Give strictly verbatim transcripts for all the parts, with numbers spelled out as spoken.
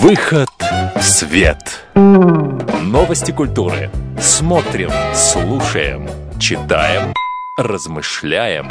Выход в свет. Новости культуры. Смотрим, слушаем, читаем, размышляем.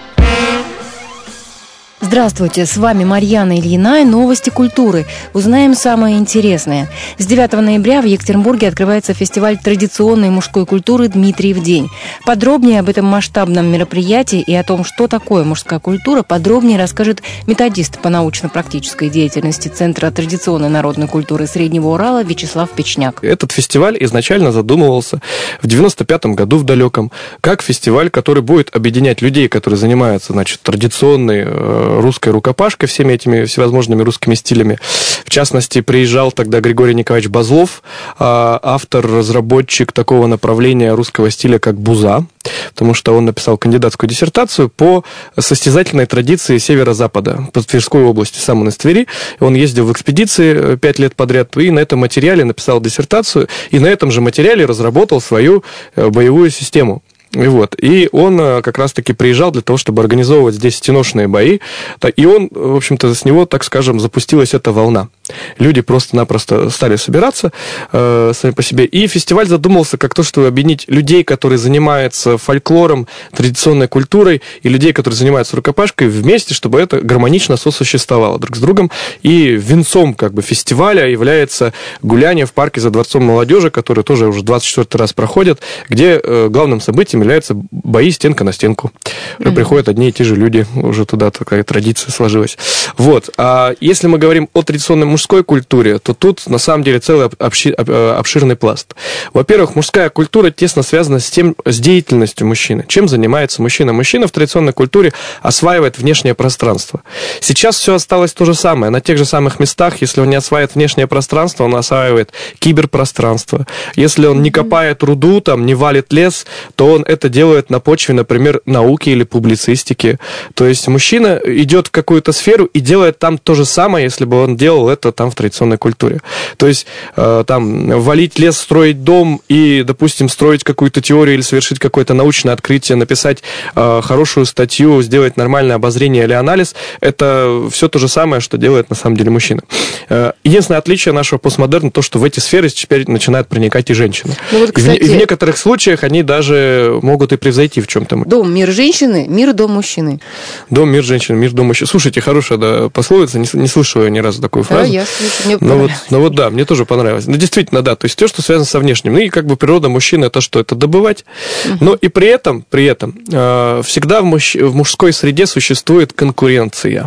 Здравствуйте, с вами Марьяна Ильина и новости культуры. Узнаем самое интересное. С девятого ноября в Екатеринбурге открывается фестиваль традиционной мужской культуры «Дмитриев день». Подробнее об этом масштабном мероприятии и о том, что такое мужская культура, подробнее расскажет методист по научно-практической деятельности Центра традиционной народной культуры Среднего Урала Вячеслав Печняк. Этот фестиваль изначально задумывался в девяносто пятом году в далеком, как фестиваль, который будет объединять людей, которые занимаются, значит, традиционной русской рукопашкой, всеми этими всевозможными русскими стилями. В частности, приезжал тогда Григорий Николаевич Базлов, автор, разработчик такого направления русского стиля, как буза, потому что он написал кандидатскую диссертацию по состязательной традиции северо-запада, по Тверской области, сам он из Твери. Он ездил в экспедиции пять лет подряд, и на этом материале написал диссертацию, и на этом же материале разработал свою боевую систему. И, вот. и он как раз-таки приезжал для того, чтобы организовывать здесь стеношные бои. И он, в общем-то, с него, так скажем, запустилась эта волна. Люди просто-напросто стали собираться э, сами по себе. И фестиваль задумался как то, чтобы объединить людей, которые занимаются фольклором, традиционной культурой, и людей, которые занимаются рукопашкой, вместе, чтобы это гармонично сосуществовало друг с другом. И венцом как бы фестиваля является гуляние в парке за Дворцом молодежи, который тоже уже двадцать четвёртый раз проходит, где э, главным событием являются бои стенка на стенку. Mm-hmm. Приходят одни и те же люди, уже туда такая традиция сложилась. Вот. А если мы говорим о традиционной мужской культуре, то тут на самом деле целый обширный пласт. Во-первых, мужская культура тесно связана с тем, с деятельностью мужчины. Чем занимается мужчина? Мужчина в традиционной культуре осваивает внешнее пространство. Сейчас все осталось то же самое. На тех же самых местах, если он не осваивает внешнее пространство, он осваивает киберпространство. Если он не копает руду, там, не валит лес, то он это делает на почве, например, науки или публицистики. То есть мужчина идет в какую-то сферу и делает там то же самое, если бы он делал это там в традиционной культуре. То есть э, там валить лес, строить дом и, допустим, строить какую-то теорию или совершить какое-то научное открытие, написать э, хорошую статью, сделать нормальное обозрение или анализ, это все то же самое, что делает на самом деле мужчина. Э, единственное отличие нашего постмодерна то, что в эти сферы теперь начинают проникать и женщины. Ну, вот, кстати... и, в, и в некоторых случаях они даже могут и превзойти в чем-то. Дом, мир женщины, мир, дом мужчины. Дом, мир женщины, мир, дом мужчины. Слушайте, хорошая, да, пословица, не, не слышал я ни разу такую фразу. Да, я слышу, мне но вот, но вот да, мне тоже понравилось. Ну, действительно, да, то есть то, что связано со внешним. Ну и как бы природа мужчины, это что? Это добывать. Uh-huh. Но и при этом, при этом э, всегда в, мужч... в мужской среде существует конкуренция.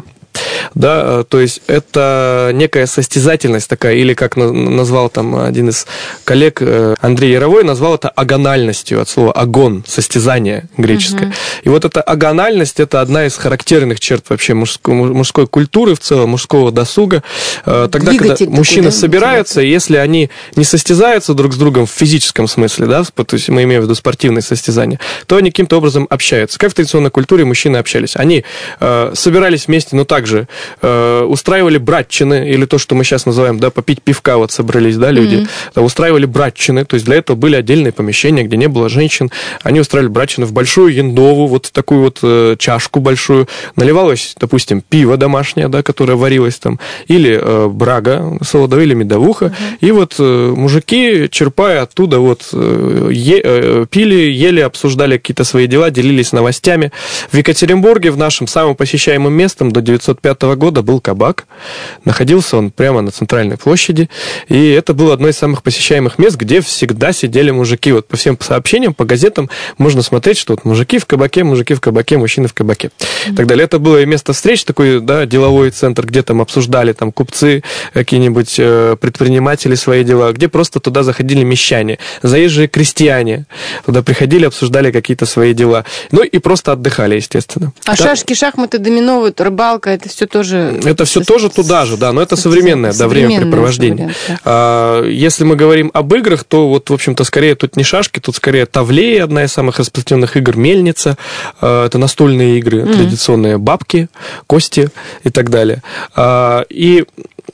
Да, то есть это некая состязательность такая, или как назвал там один из коллег, Андрей Яровой, назвал это агональностью, от слова агон, состязание греческое. Uh-huh. И вот эта агональность, это одна из характерных черт вообще мужской, мужской культуры, в целом мужского досуга. Тогда, Двигатель когда мужчины такой, да, собираются, и если они не состязаются друг с другом в физическом смысле, да, то есть мы имеем в виду спортивные состязания, то они каким-то образом общаются. Как в традиционной культуре мужчины общались? Они э, собирались вместе, но также э, устраивали братчины, или то, что мы сейчас называем, да, попить пивка, вот собрались, да, люди, mm-hmm. да, устраивали братчины, то есть для этого были отдельные помещения, где не было женщин, они устраивали братчины в большую яндову, вот в такую вот э, чашку большую, наливалось, допустим, пиво домашнее, да, которое варилось там, или э, брага солодовая, или медовуха, mm-hmm. и вот э, мужики, черпая оттуда, вот, э, е, э, пили, ели, обсуждали какие-то свои дела, делились новостями. В Екатеринбурге, в нашем самым посещаемым местом до девятьсот пятого года был кабак. Находился он прямо на центральной площади. И это было одно из самых посещаемых мест, где всегда сидели мужики. Вот по всем сообщениям, по газетам можно смотреть, что вот мужики в кабаке, мужики в кабаке, мужчины в кабаке. Mm-hmm. И так далее. Это было и место встреч, такой, да, деловой центр, где там обсуждали там купцы, какие-нибудь э, предприниматели свои дела, где просто туда заходили мещане, заезжие крестьяне. Туда приходили, обсуждали какие-то свои дела. Ну и просто отдыхали, естественно. А да. Шашки, шахматы, домино, вот, рыбалка, это все тоже... Это все тоже туда же, да, но это современное, да, времяпрепровождение. А, если мы говорим об играх, то вот, в общем-то, скорее тут не шашки, тут скорее тавлеи, одна из самых распространенных игр, мельница, а, это настольные игры, mm-hmm. традиционные бабки, кости и так далее. А, и...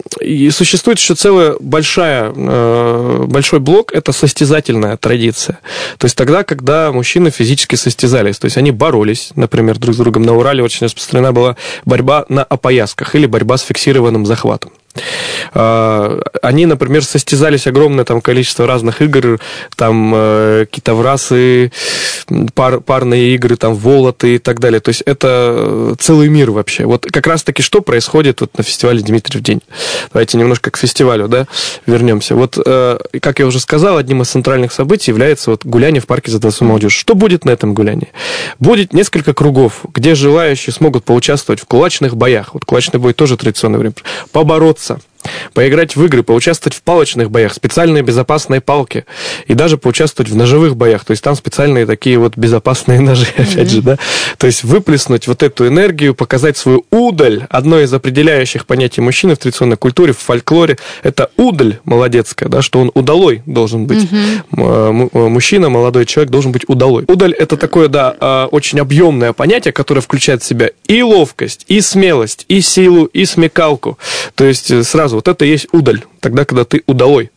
И существует еще целая большая, большой блок, это состязательная традиция. То есть тогда, когда мужчины физически состязались, то есть они боролись, например, друг с другом. На Урале очень распространена была борьба на опоясках или борьба с фиксированным захватом. Они, например, состязались огромное там количество разных игр, там китоврасы, пар, парные игры, там волоты и так далее. То есть это целый мир вообще. Вот как раз-таки что происходит вот на фестивале «Дмитриев день». Давайте немножко к фестивалю, да, вернемся. Вот, как я уже сказал, одним из центральных событий является вот гуляние в парке «За дворцом молодежи». Что будет на этом гулянии? Будет несколько кругов, где желающие смогут поучаствовать в кулачных боях. Вот кулачный бой тоже традиционное время. Побороться, поиграть в игры, поучаствовать в палочных боях, специальные безопасные палки, и даже поучаствовать в ножевых боях. То есть там специальные такие вот безопасные ножи, опять mm-hmm. же, да. То есть выплеснуть вот эту энергию, показать свою удаль. Одно из определяющих понятий мужчины в традиционной культуре, в фольклоре, это удаль молодецкая, да, что он удалой должен быть. Mm-hmm. Мужчина, молодой человек должен быть удалой. Удаль — это такое, да, очень объемное понятие, которое включает в себя и ловкость, и смелость, и силу, и смекалку. То есть сразу вот это и есть удаль, тогда, когда ты удалой.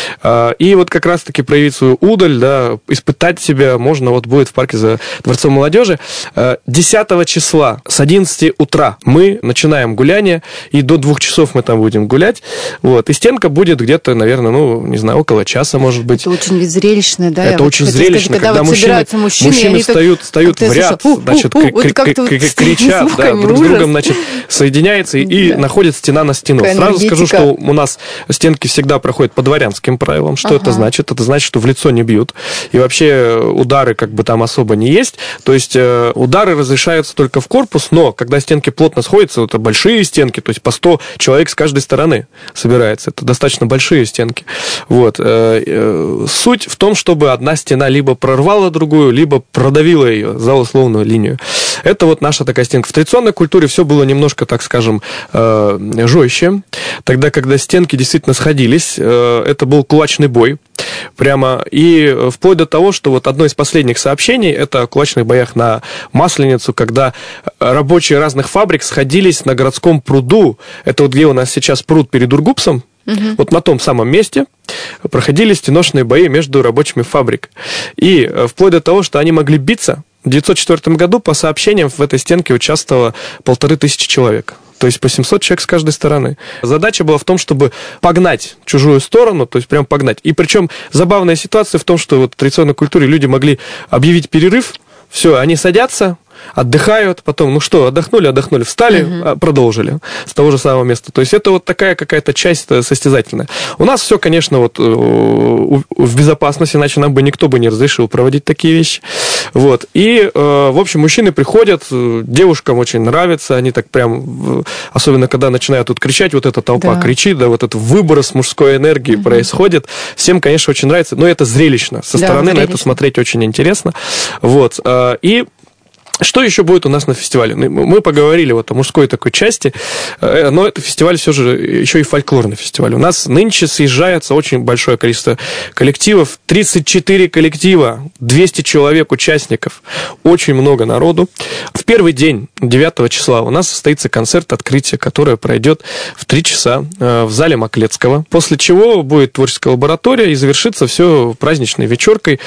И вот как раз-таки проявить свою удаль, да, испытать себя можно вот будет в парке «За дворцом молодежи». десятого числа с одиннадцати утра мы начинаем гуляние, и до двух часов мы там будем гулять. Вот. И стенка будет где-то, наверное, ну, не знаю, около часа, может быть. Это очень зрелищно, да? Это очень зрелищно, сказать, когда, когда вот мужчины, мужчины, мужчины встают, встают в ряд, слышу, значит, у, у, вот кричат, да, друг с другом, значит, соединяются и да. находят стена на стену. Какая Сразу энергетика. Скажу, что у нас стенки всегда проходят по дворянским правилам. Что ага. это значит? Это значит, что в лицо не бьют. И вообще удары как бы там особо не есть. То есть э, удары разрешаются только в корпус, но когда стенки плотно сходятся, это большие стенки, то есть по сто человек с каждой стороны собирается. Это достаточно большие стенки. Вот. Э, э, суть в том, чтобы одна стена либо прорвала другую, либо продавила ее за условную линию. Это вот наша такая стенка. В традиционной культуре все было немножко, так скажем, э, жестче. Тогда, когда стенки действительно сходились, э, это был кулачный бой. Прямо. И вплоть до того, что вот одно из последних сообщений, это о кулачных боях на Масленицу, когда рабочие разных фабрик сходились на городском пруду. Это вот где у нас сейчас пруд перед Ургупсом. Угу. Вот на том самом месте проходили стеночные бои между рабочими фабрик. И вплоть до того, что они могли биться. В девятьсот четвёртом году, по сообщениям, в этой стенке участвовало полторы тысячи человек. То есть по семьсот человек с каждой стороны. Задача была в том, чтобы погнать чужую сторону, то есть прям погнать. И причем забавная ситуация в том, что вот в традиционной культуре люди могли объявить перерыв, все, они садятся, отдыхают, потом, ну что, отдохнули, отдохнули, встали, uh-huh. продолжили с того же самого места. То есть это вот такая какая-то часть состязательная. У нас все, конечно, вот в безопасности, иначе нам бы никто бы не разрешил проводить такие вещи. Вот. И, в общем, мужчины приходят, девушкам очень нравится, они так прям, особенно когда начинают тут кричать, вот эта толпа да. кричит, да, вот этот выброс мужской энергии uh-huh. происходит. Всем, конечно, очень нравится, но это зрелищно. Со да, стороны зрелищно. На это смотреть очень интересно. Вот. И что еще будет у нас на фестивале? Мы поговорили вот о мужской такой части, но это фестиваль все же еще и фольклорный фестиваль. У нас нынче съезжается очень большое количество коллективов, тридцать четыре коллектива, двести человек участников, очень много народу. В первый день, девятого числа, у нас состоится концерт открытия, который пройдет в три часа в зале Маклецкого, после чего будет творческая лаборатория и завершится все праздничной вечеркой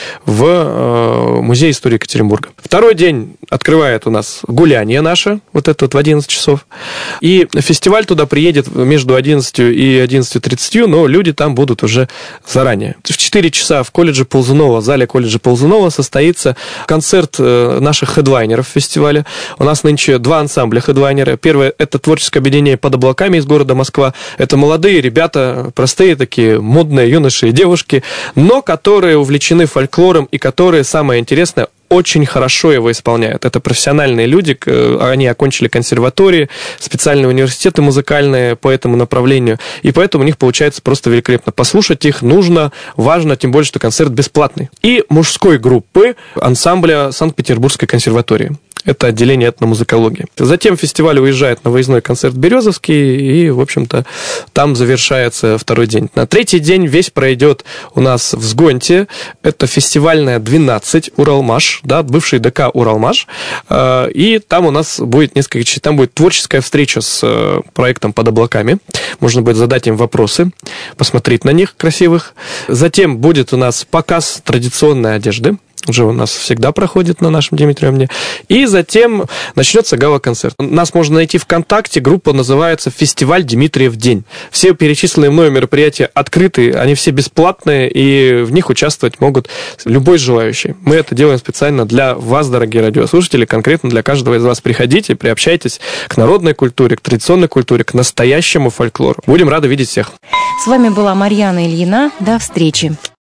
в Музее истории Екатеринбурга. Второй день открывает у нас гуляние наше, вот это вот в одиннадцать часов. И фестиваль туда приедет между одиннадцатью и одиннадцатью тридцатью, но люди там будут уже заранее. В четыре часа в колледже Ползунова, в зале колледжа Ползунова состоится концерт наших хедлайнеров фестиваля. У нас нынче два ансамбля хедлайнера. Первое – это творческое объединение «Под облаками» из города Москва. Это молодые ребята, простые такие, модные юноши и девушки, но которые увлечены фольклором и которые, самое интересное, очень хорошо его исполняют. Это профессиональные люди, они окончили консерватории, специальные университеты музыкальные по этому направлению, и поэтому у них получается просто великолепно. Послушать их нужно, важно, тем более, что концерт бесплатный. И мужской группы ансамбля Санкт-Петербургской консерватории. Это отделение этномузыкологии. Затем фестиваль уезжает на выездной концерт Березовский, и, в общем-то, там завершается второй день. На третий день весь пройдет у нас в Сгонте. Это фестивальная двенадцать Уралмаш, да, бывший ДК Уралмаш. И там у нас будет несколько часов. Там будет творческая встреча с проектом «Под облаками». Можно будет задать им вопросы, посмотреть на них красивых. Затем будет у нас показ традиционной одежды. уже у нас всегда проходит на нашем Дмитриевом дне. И затем начнется гала-концерт. Нас можно найти ВКонтакте, группа называется «Фестиваль Дмитриев день». Все перечисленные мною мероприятия открыты, они все бесплатные, и в них участвовать могут любой желающий. Мы это делаем специально для вас, дорогие радиослушатели, конкретно для каждого из вас. Приходите, приобщайтесь к народной культуре, к традиционной культуре, к настоящему фольклору. Будем рады видеть всех. С вами была Марьяна Ильина. До встречи.